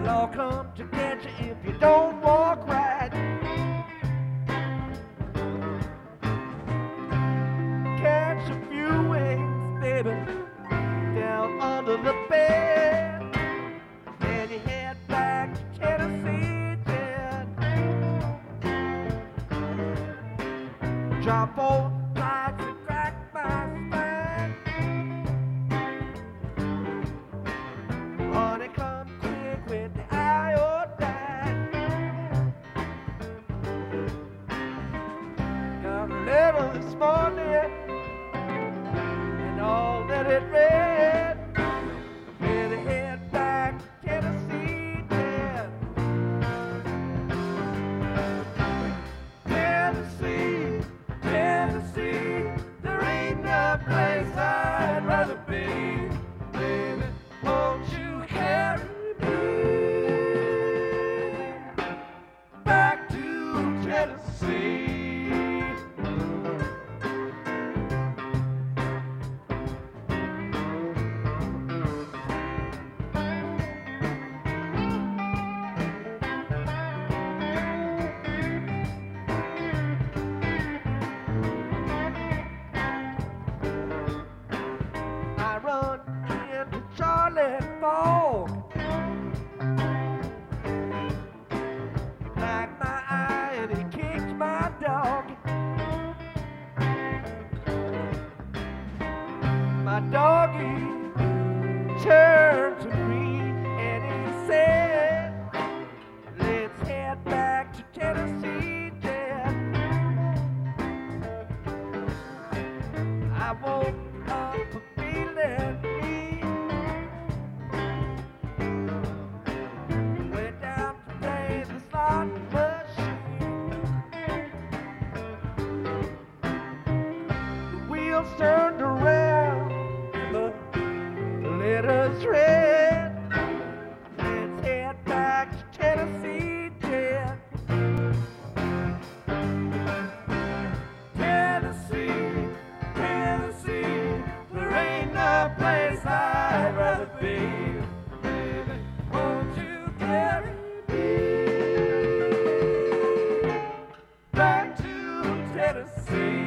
law come to get you if you don't walk right. Catch a few wings, baby, down under the bed. Then you head back to Tennessee, Jen. Drop 4 flights and crack my spine. Honey, come quick with the iodine. Got a letter this morning, and all that it read. Better head back to Tennessee, Jen. Tennessee, Tennessee, there ain't no place I'd rather be. Baby, won't you carry me back to Tennessee? I run into Charlie Fogg. He blacked my eye and he kicked my dog. My doggy turned to me and he said, let's head back to Tennessee, Dad. I woke up feeling mean. Went down to play the slot machine. The wheels turned around, the letters read. Let's head back to Tennessee, Dad. Tennessee, Tennessee, there ain't no place I'd rather be. Baby, won't you carry me back to Tennessee?